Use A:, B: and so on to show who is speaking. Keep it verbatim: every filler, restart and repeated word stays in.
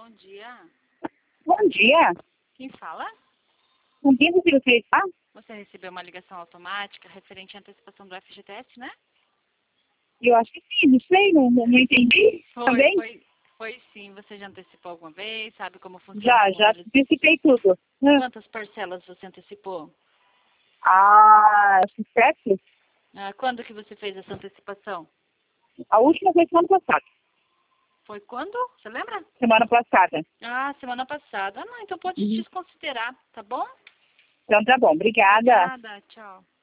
A: Bom dia.
B: Bom dia.
A: Quem fala?
B: Com quem você gostaria de falar?
A: Você recebeu uma ligação automática referente à antecipação do F G T S, né?
B: Eu acho que sim, não sei, não, não não entendi
A: Foi,
B: também.
A: foi, foi sim. Você já antecipou alguma vez? Sabe como funciona
B: Já,
A: os
B: já
A: números?
B: antecipei tudo. Hã?
A: Quantas parcelas você antecipou?
B: Ah, acho que sete?
A: Ah, quando que você fez essa antecipação?
B: A última foi semana passada.
A: Foi quando? Você lembra?
B: Semana passada.
A: Ah, semana passada. Ah, não, então pode
B: Uhum.
A: desconsiderar, tá bom?
B: Então tá bom, obrigada.
A: Obrigada, tchau.